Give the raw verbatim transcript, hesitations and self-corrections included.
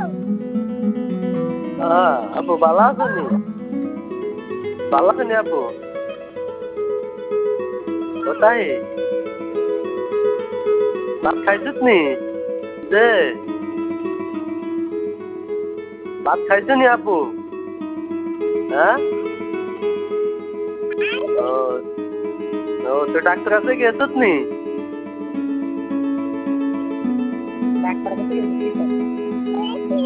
হ্যাঁ আপু ভালো আছেনি? ভালো আছেনি আপু? কোথায়? ভাত খাইছিস নি? যে ভাত খাইছো নি আপু? হ্যাঁ? ও ও তো ডাক্তার কাছে গেছিস নি? ডাক্তার কাছে